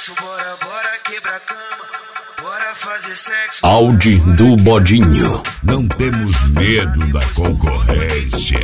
sexo, bora quebrar a cama. Bora fazer sexo. Audi do Bodinho. Não temos medo da concorrência.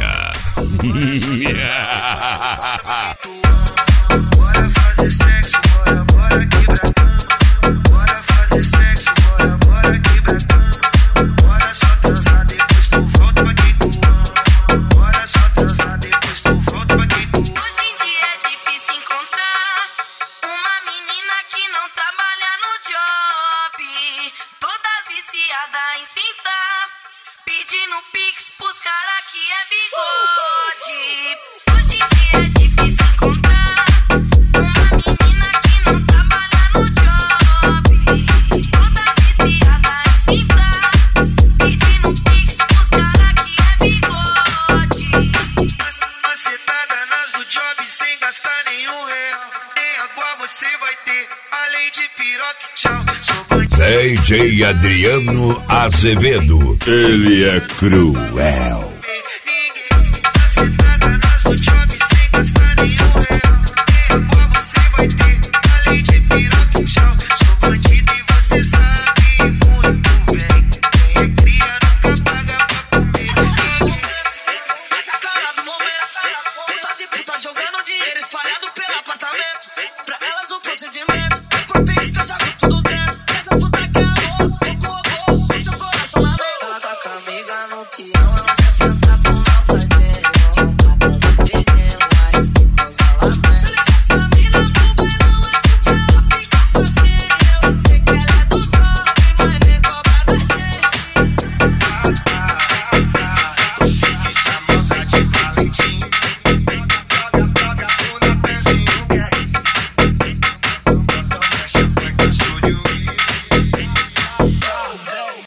Bora fazer sexo, bora quebrar a cama. Bora fazer sexo, bora quebrar a cama. Bora só transar, depois tu volta pra quem tu ama. Bora só transar, depois tu volta pra quem tu ama. Hoje em dia é difícil encontrar uma menina que não trabalha no job. Todas viciadas em cinta, pedindo pix pros cara que é bigode. Hoje em dia é difícil encontrar uma menina que não trabalha no job. Todas viciadas em cinta, pedindo pix pros cara que é bigode. Macetada nas do job sem gastar nenhum real. Nem água você vai ter, além de piroca e tchau. Sou bandido. DJ Adriano Azevedo. Ele é cruel. Macetada nas do job sem gastar nenhum real. Nem água você vai ter, além de piroca e tchau. Sou bandido e você sabe muito bem. Quem é cria nunca paga pra comer. Mas a cara do momento, puta de puta jogando dinheiro espalhado pelo apartamento. Pra